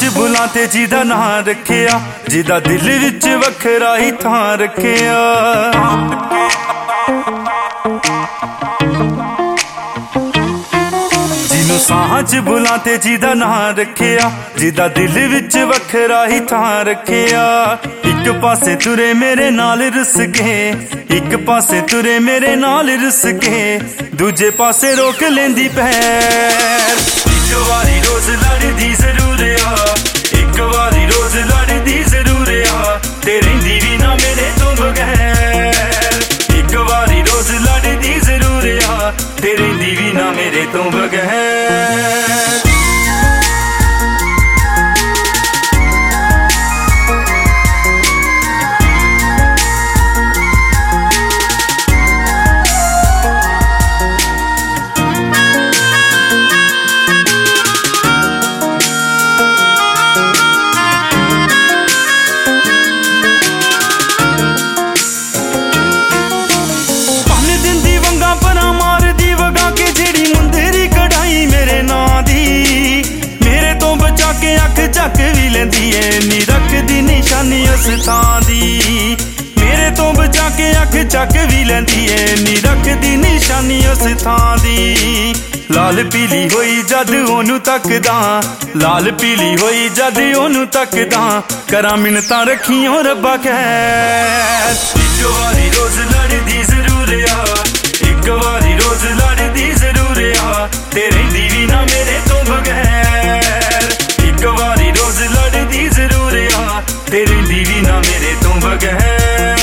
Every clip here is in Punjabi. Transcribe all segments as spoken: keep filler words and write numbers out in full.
ਚ ਬੁਲਾਂ ਤੇ ਜਿਹਦਾ ਨਾਂ ਰੱਖਿਆ, ਜਿਹਦਾ ਦਿਲ ਵਿੱਚ ਵੱਖਰਾ ਹੀ ਥਾਂ ਰੱਖਿਆ। ਜਿਹਨੂੰ ਸਾਹਾਂ ਚ ਬੁਲਾਂ ਤੇ ਜਿਹਦਾ ਨਾਂ ਰੱਖਿਆ, ਜਿਹਦਾ ਦਿਲ ਵਿੱਚ ਵੱਖਰਾ ਹੀ ਥਾਂ ਰੱਖਿਆ। ਇੱਕ ਪਾਸੇ ਤੁਰੇ ਮੇਰੇ ਨਾਲ ਰੁੱਸ ਕੇ, ਇੱਕ ਪਾਸੇ ਤੁਰੇ ਮੇਰੇ ਨਾਲ ਰੁੱਸ ਕੇ, ਦੂਜੇ ਪਾਸੇ ਰੋਕ ਲੈਂਦੀ ਪੈਰ। ਇੱਕ ਵਾਰੀ ਰੋਜ਼ ਲੜਦੀ ਜ਼ਰੂਰ ਆ, ਇੱਕ ਵਾਰੀ ਰੋਜ਼ ਲੜਦੀ ਜ਼ਰੂਰ ਆ, ਤੇ ਰਹਿੰਦੀ ਵੀ ਨਾ ਮੇਰੇ ਤੋਂ ਬਗੈਰ। ਇੱਕ ਵਾਰੀ ਰੋਜ਼ ਲੜਦੀ ਜ਼ਰੂਰ ਆ, ਤੇ ਰਹਿੰਦੀ ਵੀ ਨਾ ਮੇਰੇ ਤੋਂ ਬਗੈਰ। ਚੱਕ ਵੀ ਲੈਂਦੀ ਏ ਨੀ ਰੱਖਦੀ ਨਿਸ਼ਾਨੀ ਉਸ ਥਾਂ ਦੀ। ਮੇਰੇ ਤੋਂ ਬਚਾ ਕੇ ਅੱਖ ਚੱਕ ਵੀ ਲੈਂਦੀ ਏ ਨੀ ਰੱਖਦੀ ਨਿਸ਼ਾਨੀ ਉਸ ਥਾਂ ਦੀ। ਲਾਲ ਪੀਲੀ ਹੋਈ ਜਦ ਉਹਨੂੰ ਤੱਕਦਾ, ਲਾਲ ਪੀਲੀ ਹੋਈ ਜਦ ਉਹਨੂੰ ਤੱਕਦਾ, ਕਰਾਂ ਮਿੰਨਤਾਂ ਰੱਖੀਓ ਰੱਬਾ ਖੈਰ। ਇੱਕ ਵਾਰੀ ਰੋਜ਼ ਲੜਦੀ ਜ਼ਰੂਰ ਆ, ਇੱਕ ਵਾਰੀ ਰੋਜ਼ ਲੜਦੀ ਜ਼ਰੂਰ ਆ, ਤੇ ਰਹਿੰਦੀ ਵੀ ਨਾ ਮੇਰੇ ਤੋਂ ਬਗੈਰ। ਇੱਕ ਵਾਰੀ ਰੋਜ਼ ਲੜਦੀ ਜ਼ਰੂਰ ਆ, ਤੇ ਰਹਿੰਦੀ ਵੀ ਨਾ ਮੇਰੇ ਤੋਂ ਬਗੈਰ।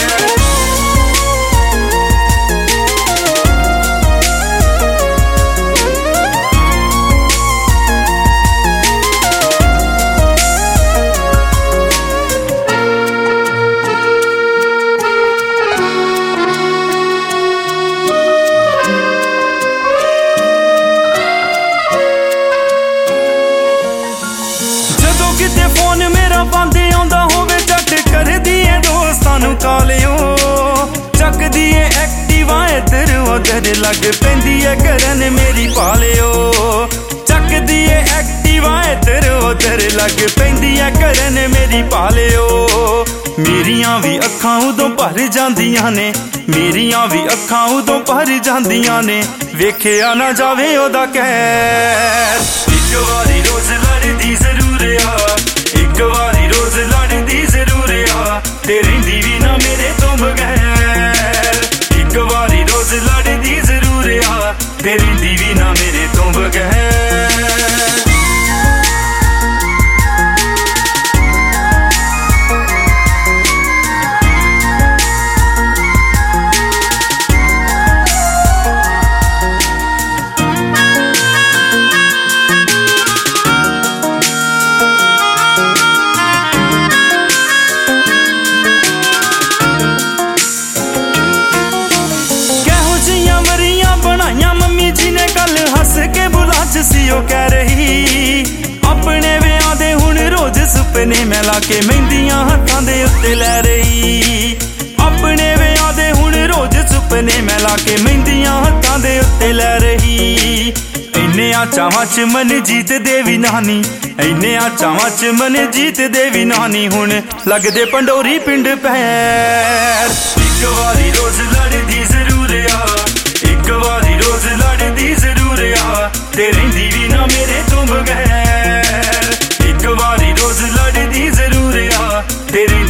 ਕਿਤੇ ਫੋਨ ਮੇਰਾ ਬੰਦ ਆਉਂਦਾ ਹੋਵੇ, ਝੱਟ ਕਰਦੀ ਏ ਦੋਸਤਾਂ ਨੂੰ ਕਾਲਿਓ। ਚੱਕਦੀ ਏ ਐਕਟਿਵਾ ਇੱਧਰ ਉੱਧਰ, ਲੱਗ ਪੈਂਦੀ ਏ ਕਰਨ ਮੇਰੀ ਪਾਲਿਓ। ਚੱਕਦੀ ਏ ਐਕਟਿਵਾ ਇੱਧਰ ਉੱਧਰ, ਲੱਗ ਪੈਂਦੀ ਏ ਕਰਨ ਮੇਰੀ ਪਾਲਿਓ। ਮੇਰੀਆਂ ਵੀ ਅੱਖਾਂ ਉਦੋਂ ਭਰ ਜਾਂਦੀਆਂ ਨੇ, ਮੇਰੀਆਂ ਵੀ ਅੱਖਾਂ ਉਦੋਂ ਭਰ ਜਾਂਦੀਆਂ ਨੇ, ਵੇਖਿਆ ਨਾ ਜਾਵੇ ਉਹਦਾ ਕਹਿਰ। ਇੱਕ ਵਾਰੀ ਰੋਜ਼ ਲੜਦੀ ਜ਼ਰੂਰ ਆ, ਇੱਕ ਵਾਰੀ ਰੋਜ਼ ਲੜਦੀ ਜ਼ਰੂਰ ਆ, ਤੇ ਰਹਿੰਦੀ ਵੀ ਨਾ ਮੇਰੇ ਤੋਂ ਬਗੈਰ। ਇੱਕ ਵਾਰੀ ਰੋਜ਼ ਲੜਦੀ ਜ਼ਰੂਰ ਆ, ਤੇ ਰਹਿੰਦੀ ਵੀ ਨਾ ਮੇਰੇ ਤੋਂ ਬਗੈਰ। ਸੀ ਉਹ ਕਹਿ ਰਹੀ ਆਪਣੇ ਵਿਆਹ ਦੇ ਹੁਣ ਰੋਜ਼ ਸੁਪਨੇ ਮੈਂ ਲਾ ਕੇ ਮਹਿੰਦੀਆਂ ਹੱਥਾਂ ਦੇ ਉੱਤੇ ਲੈ ਰਹੀ। ਆਪਣੇ ਵਿਆਹ ਦੇ ਹੁਣ ਰੋਜ਼ ਸੁਪਨੇ ਮੈਂ ਲਾ ਕੇ ਮਹਿੰਦੀਆਂ ਹੱਥਾਂ ਦੇ ਉੱਤੇ ਲੈ ਰਹੀ। ਇੰਨਿਆਂ ਚਾਵਾਂ ਚ ਮਨਜੀਤ ਦੇ ਵੀ ਨਾਨੀ, ਇੰਨਿਆਂ ਚਾਵਾਂ ਚ ਮਨਜੀਤ ਦੇ ਵੀ ਨਾਨੀ, ਹੁਣ ਲੱਗਦੇ ਪੰਡੋਰੀ ਪਿੰਡ ਪੈਰ। ਇੱਕ ਵਾਰੀ ਰੋਜ਼ ਲੜਦੀ ਜ਼ਰੂਰ ਆ, ਇੱਕ ਵਾਰੀ ਰੋਜ਼ ਲੜਦੀ ਜ਼ਰੂਰ ਆ, ਤੇ ਰਹਿੰਦੀ ਵੀ ਨਾ ਮੇਰੇ ਤੋਂ ਬਗੈਰ। ਇੱਕ ਵਾਰੀ ਰੋਜ਼ ਲੜਦੀ ਜ਼ਰੂਰ ਆ, ਤੇ